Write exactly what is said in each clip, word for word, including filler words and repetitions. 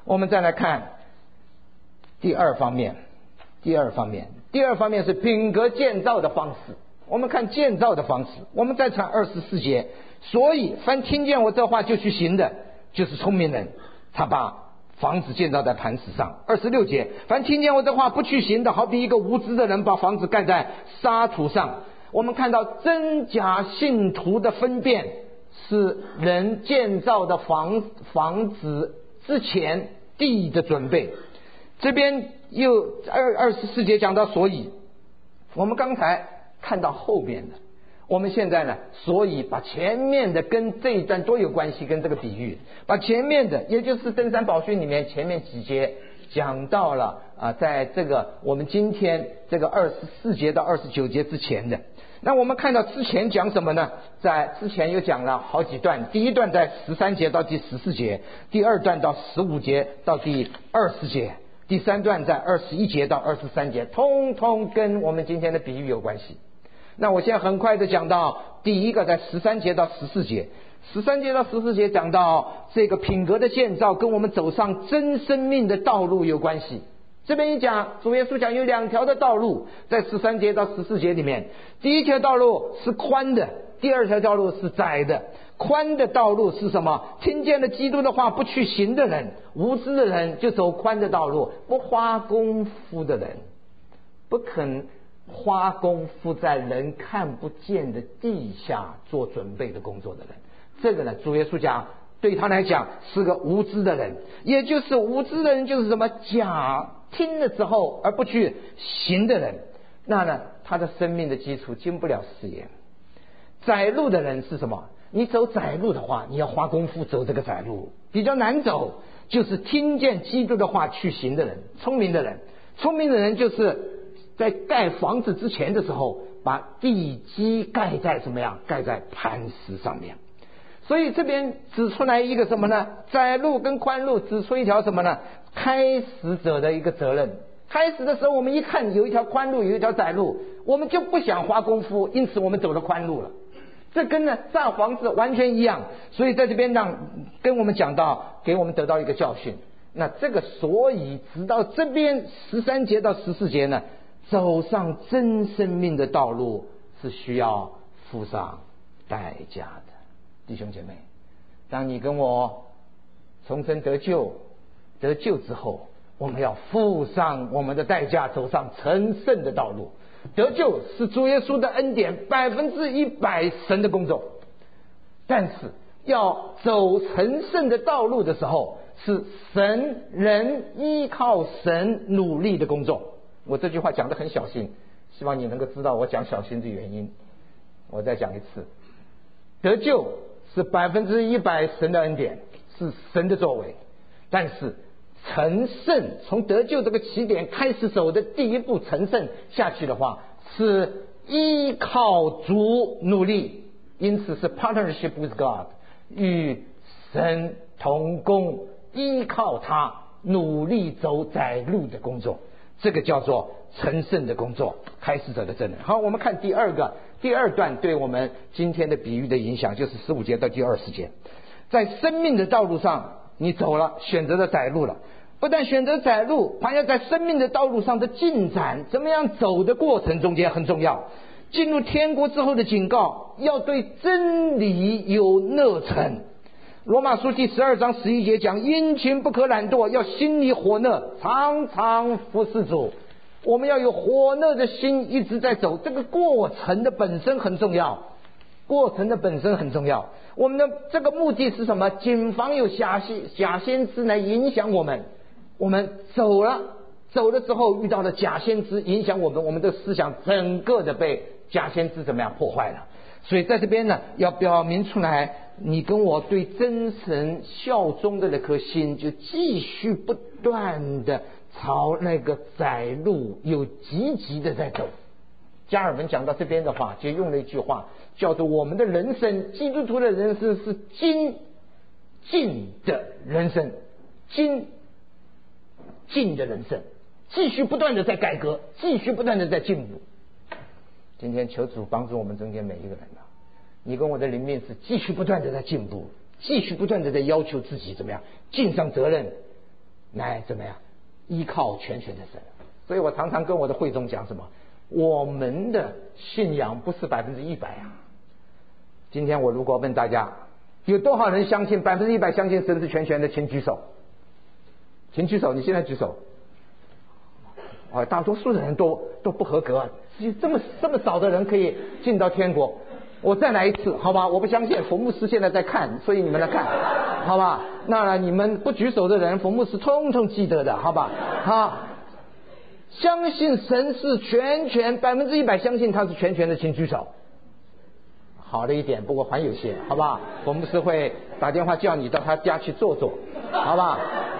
我们再来看第二方面，第二方面，第二方面是品格建造的方式。我们看建造的方式，我们再看二十四节。所以凡听见我这话就去行的，就是聪明人，他把房子建造在磐石上。二十六节，凡听见我这话不去行的，好比一个无知的人把房子盖在沙土上。我们看到真假信徒的分辨是人建造的房房子之前地的准备。这边又二二十四节讲到，所以我们刚才看到后面的，我们现在呢，所以把前面的跟这一段都有关系，跟这个比喻，把前面的也就是登山宝训里面前面几节讲到了啊，在这个我们今天这个二十四节到二十九节之前的。那我们看到之前讲什么呢？在之前又讲了好几段，第一段在十三节到第十四节，第二段到十五节到第二十节，第三段在二十一节到二十三节，通通跟我们今天的比喻有关系。那我现在很快的讲到第一个，在十三节到十四节，十三节到十四节讲到这个品格的建造跟我们走上真生命的道路有关系。这边一讲，主耶稣讲有两条的道路，在十三节到十四节里面，第一条道路是宽的，第二条道路是窄的。宽的道路是什么？听见了基督的话不去行的人，无知的人就走宽的道路，不花功夫的人，不肯花功夫在人看不见的地下做准备的工作的人，这个呢，主耶稣讲对他来讲是个无知的人。也就是无知的人就是什么？假听了之后而不去行的人，那呢，他的生命的基础经不了试验。窄路的人是什么？你走窄路的话，你要花功夫走这个窄路，比较难走，就是听见基督的话去行的人。聪明的人，聪明的人就是在盖房子之前的时候，把地基盖在什么样？盖在磐石上面。所以这边指出来一个什么呢？窄路跟宽路指出一条什么呢？开始者的一个责任。开始的时候我们一看有一条宽路有一条窄路，我们就不想花功夫，因此我们走了宽路了。这跟呢造房子完全一样。所以在这边让跟我们讲到，给我们得到一个教训。那这个所以直到这边十三节到十四节呢，走上真生命的道路是需要付上代价的。弟兄姐妹，当你跟我重生得救得救之后，我们要付上我们的代价，走上成圣的道路。得救是主耶稣的恩典，百分之一百神的工作。但是要走成圣的道路的时候，是神人依靠神努力的工作。我这句话讲得很小心，希望你能够知道我讲小心的原因。我再讲一次，得救是百分之一百神的恩典，是神的作为。但是成圣，从得救这个起点开始走的第一步成圣下去的话，是依靠主努力，因此是 partnership with God， 与神同工，依靠他努力走窄路的工作，这个叫做成圣的工作，开始者的真人。好，我们看第二个第二段对我们今天的比喻的影响，就是十五节到第二十节。在生命的道路上你走了，选择了窄路了，不但选择窄路，还要在生命的道路上的进展，怎么样走的过程中间很重要。进入天国之后的警告，要对真理有热忱。罗马书第十二章十一节讲，殷勤不可懒惰，要心里火热，常常服侍主。我们要有火热的心，一直在走，这个过程的本身很重要，过程的本身很重要。我们的这个目的是什么？谨防有假先假先知来影响我们。我们走了走了之后，遇到了假先知影响我们，我们的思想整个的被假先知怎么样破坏了。所以在这边呢，要表明出来，你跟我对真神效忠的那颗心，就继续不断的朝那个窄路有积极的在走。加尔文讲到这边的话，就用了一句话，叫做我们的人生，基督徒的人生是精进的人生，精进的人生，继续不断的在改革，继续不断的在进步。今天求主帮助我们中间每一个人啊，你跟我的灵命是继续不断的在进步，继续不断的在要求自己怎么样尽上责任， 乃怎么样？依靠全权的神。所以我常常跟我的会众讲什么？我们的信仰不是百分之一百啊。今天我如果问大家，有多少人相信百分之一百相信神是全权的，请举手。请举手，你现在举手。哦，大多数的人都都不合格，这么这么少的人可以进到天国。我再来一次，好吧？我不相信，冯牧师现在在看，所以你们来看，好吧？那你们不举手的人，冯牧师通通记得的，好吧？好，相信神是全权，百分之一百相信他是全权的，请举手。好了一点，不过还有些，好吧？冯牧师会打电话叫你到他家去坐坐，好吧？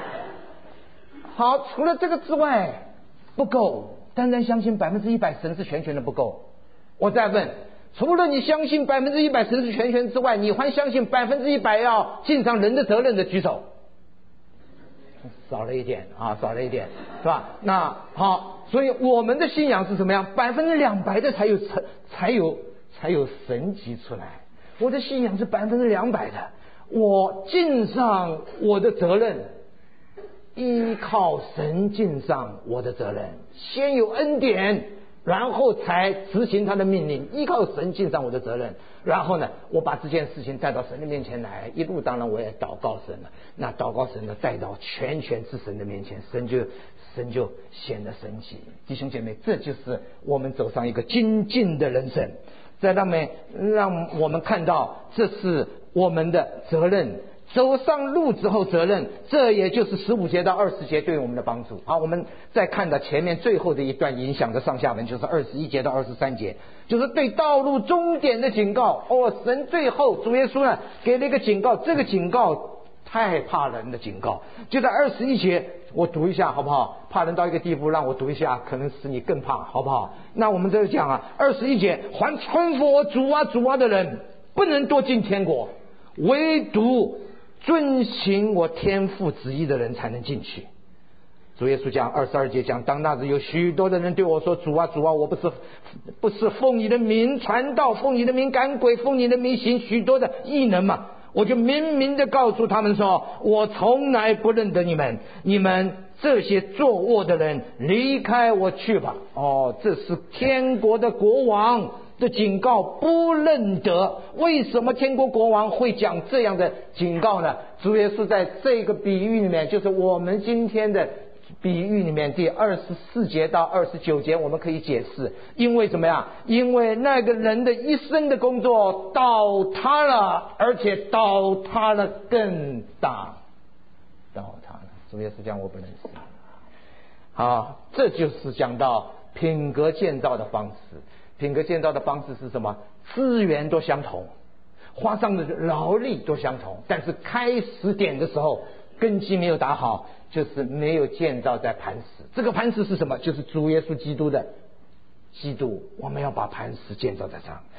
好，除了这个之外不够，单单相信百分之一百神是全权的不够。我再问，除了你相信百分之一百神是全权之外，你还相信百分之一百要尽上人的责任的举手？少了一点啊，少了一点，是吧？那好，所以我们的信仰是什么样？百分之两百的才有才有才有神迹出来。我的信仰是百分之两百的，我尽上我的责任。依靠神尽上我的责任，先有恩典，然后才执行他的命令。依靠神尽上我的责任，然后呢，我把这件事情带到神的面前来，一路当然我也祷告神了。那祷告神呢，带到全权之神的面前，神就神就显得神奇。弟兄姐妹，这就是我们走上一个精进的人生，在那么让我们看到这是我们的责任。走上路之后责任，这也就是十五节到二十节对我们的帮助。好，我们再看到前面最后的一段影响的上下文，就是二十一节到二十三节，就是对道路终点的警告。哦，神最后主耶稣呢给了一个警告，这个警告太怕人的警告，就在二十一节，我读一下好不好？怕人到一个地步，让我读一下，可能使你更怕，好不好？那我们这就讲啊，二十一节，还称呼我主啊主啊的人，不能多进天国，唯独遵行我天父旨意的人才能进去。主耶稣讲二十二节讲，当那日有许多的人对我说，主啊主啊，我不是不是奉你的名传道，奉你的名赶鬼，奉你的名行许多的异能嘛？我就明明的告诉他们说，我从来不认得你们，你们这些作恶的人，离开我去吧。哦，这是天国的国王的警告，不认得。为什么天国国王会讲这样的警告呢？主耶稣在这个比喻里面，就是我们今天的比喻里面第二十四节到二十九节，我们可以解释，因为怎么样？因为那个人的一生的工作倒塌了，而且倒塌了更大，倒塌了。主耶稣讲我不认识。好，这就是讲到品格建造的方式。品格建造的方式是什么？资源都相同，花上的劳力都相同，但是开始点的时候根基没有打好，就是没有建造在磐石。这个磐石是什么？就是主耶稣基督的基督，我们要把磐石建造在上。